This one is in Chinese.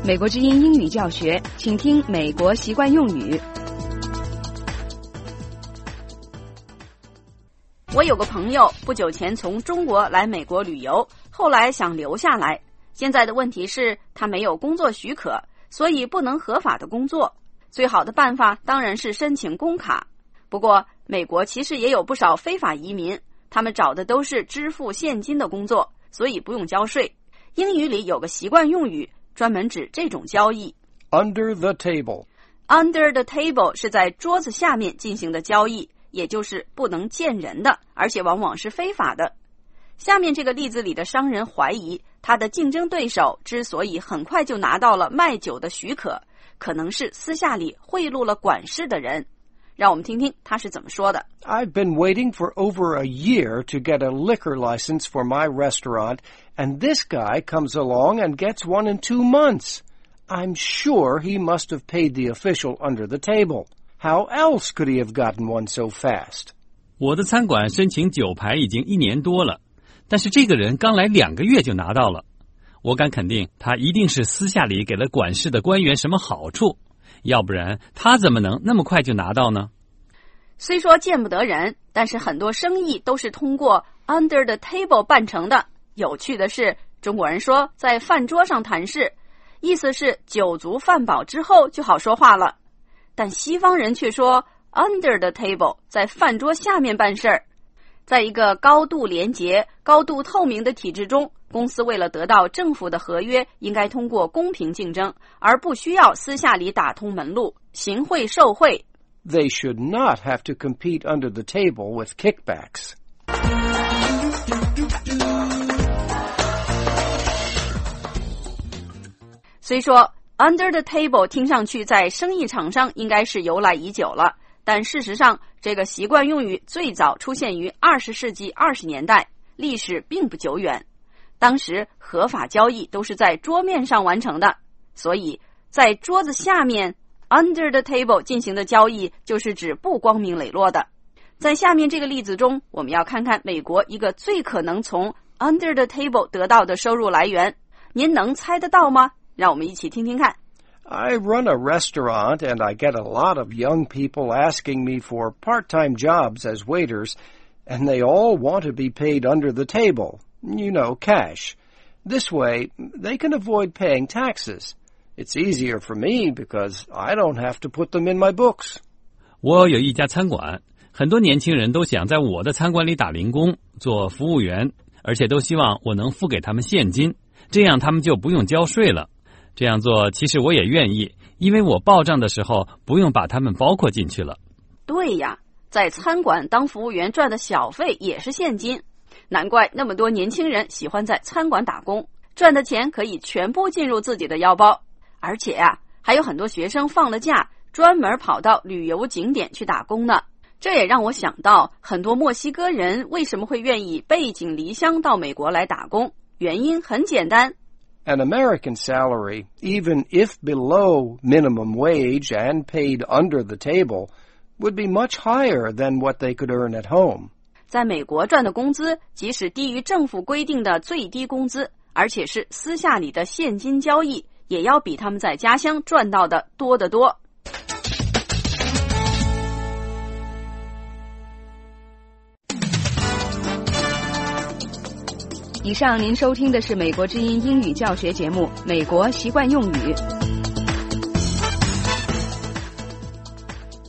美国之音英语教学，请听美国习惯用语。 我有个朋友不久前从中国来美国旅游，后来想留下来。现在的问题是他没有工作许可，所以不能合法的工作。最好的办法当然是申请工卡。不过美国其实也有不少非法移民，他们找的都是支付现金的工作，所以不用交税。英语里有个习惯用语专门指这种交易。 Under the table. Under the table 是在桌子下面进行的交易，也就是不能见人的，而且往往是非法的。下面这个例子里的商人怀疑他的竞争对手之所以很快就拿到了卖酒的许可，可能是私下里贿赂了管事的人。让我们听听他是怎么说的。 I've been waiting for over a year to get a liquor license for my restaurant, and this guy comes along and gets one in 2 months. I'm sure he must have paid the official under the table. How else could he have gotten one so fast? 我的餐馆申请酒牌已经1年多了，但是这个人刚来2个月就拿到了。我敢肯定他一定是私下里给了管事的官员什么好处，要不然他怎么能那么快就拿到呢？ 虽说见不得人，但是很多生意都是通过 under the table 办成的。有趣的是，中国人说在饭桌上谈事，意思是酒足饭饱之后就好说话了。但西方人却说 under the table 在饭桌下面办事儿。在一个高度廉洁、高度透明的体制中，公司为了得到政府的合约，应该通过公平竞争，而不需要私下里打通门路，行贿受贿。 They should not have to compete under the table with kickbacks. 虽说 under the table 听上去在生意场上应该是由来已久了，但事实上这个习惯用语最早出现于20世纪20年代，历史并不久远。当时合法交易都是在桌面上完成的，所以在桌子下面 under the table 进行的交易就是指不光明磊落的。在下面这个例子中，我们要看看美国一个最可能从 under the table 得到的收入来源。您能猜得到吗？让我们一起听听看。 I run a restaurant and I get a lot of young people asking me for part-time jobs as waiters, and they all want to be paid under the table, you know, cash. This way, they can avoid paying taxes.It's easier for me because I don't have to put them in my books. 我有一家餐馆，很多年轻人都想在我的餐馆里打零工，做服务员，而且都希望我能付给他们现金，这样他们就不用交税了。这样做其实我也愿意，因为我报账的时候不用把他们包括进去了。 对呀，在餐馆当服务员赚的小费也是现金，难怪那么多年轻人喜欢在餐馆打工，赚的钱可以全部进入自己的腰包。而且啊，还有很多学生放了假，专门跑到旅游景点去打工呢。这也让我想到，很多墨西哥人为什么会愿意背井离乡到美国来打工？原因很简单。 An American salary, even if below minimum wage and paid under the table, would be much higher than what they could earn at home. 在美国赚的工资，即使低于政府规定的最低工资，而且是私下里的现金交易，也要比他们在家乡赚到的多得多。 以上您收听的是美国之音英语教学节目《美国习惯用语》。